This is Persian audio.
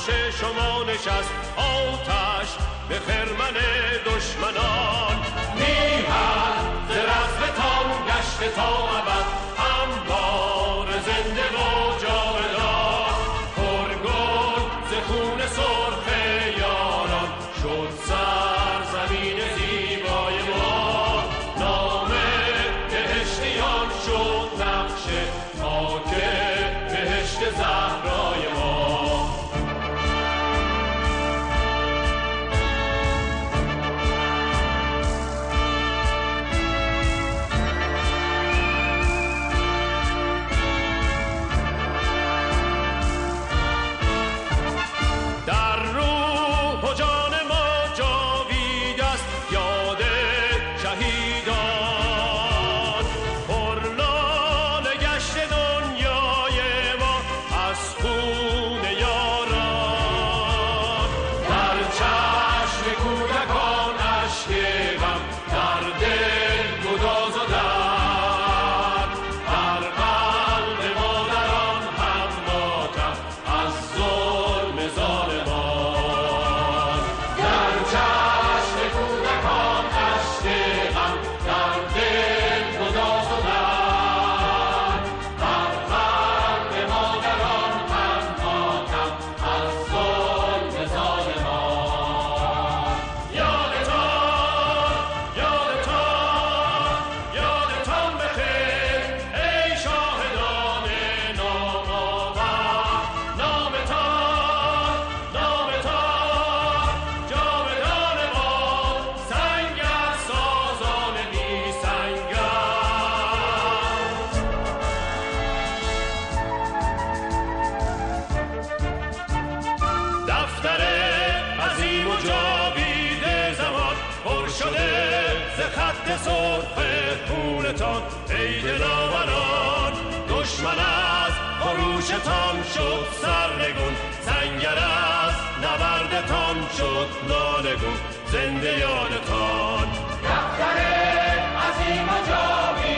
شما نشست آتش به خرمن دشمنان. میهن ز رزمتان گشته تا ابد هموار زنده و جاودان. پرگل ز خون سرخ یاران شد سرزمین زیبای ما. نام بهشتیان شد نقش خاک بهشت زهرای ما. ای دلاوران دشمن از خروشتان شد سرنگون. سنگر از نبردتان شد نالگون. زنده یادتان دفتر عظیم و جاوید